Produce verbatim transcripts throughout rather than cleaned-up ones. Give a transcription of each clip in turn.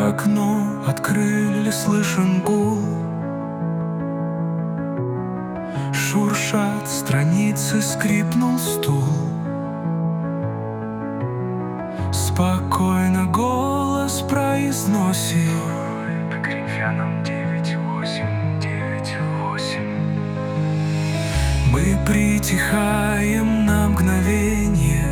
окно открыли, слышен гул. Шуршат страницы, скрипнул стул. Спокойно голос произносит: по грифянам девять восемь, девять восемь. Мы притихаем на мгновение.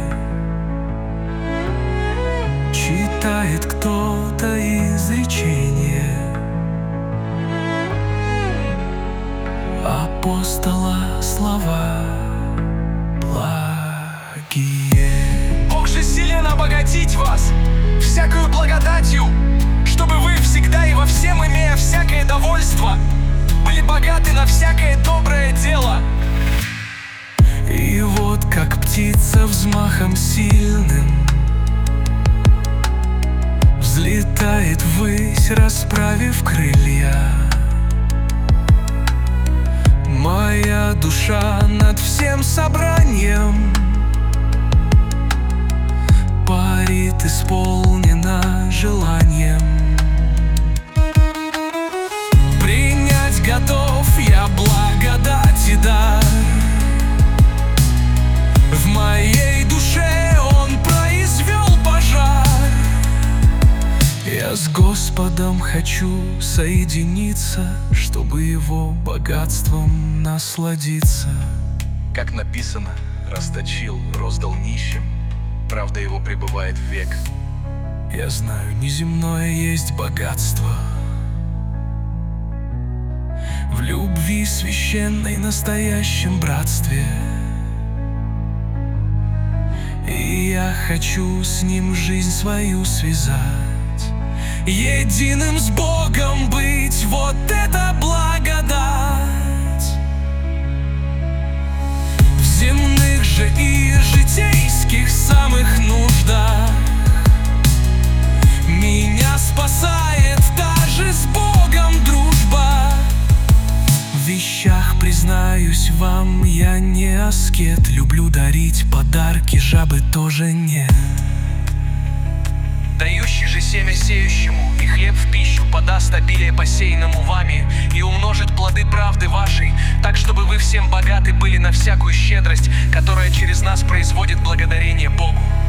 Читает кто-то изречение апостола, слова благие. Бог же силен обогатить вас всякою благодатью, чтобы вы всегда и во всем, имея всякое довольство, были богаты на всякое доброе дело. И вот как птица взмахом сильным взлетает ввысь, расправив крылья. Моя душа над всем собранием парит, исполнена желанием. Принять готов я благодать и дар. В моей душе Он произвел пожар. Я с Господом хочу соединиться, чтобы Его богатством насладиться. Как написано, расточил, роздал нищим, правда Его пребывает век. Я знаю, неземное есть богатство в любви священной, настоящем братстве. И я хочу с Ним жизнь свою связать, единым с Богом быть. Вот это благодать! В земных же и житейских самых нуждах меня спасает даже с Богом дружба. В вещах, признаюсь вам, я не аскет. Люблю дарить подарки, жабы тоже нет. Дающий же семя сеющему, и хлеб в пищу подаст обилие посеянному вами, и умножит плоды правды вашей, так, чтобы вы всем богаты были на всякую щедрость, которая через нас производит благодарение Богу.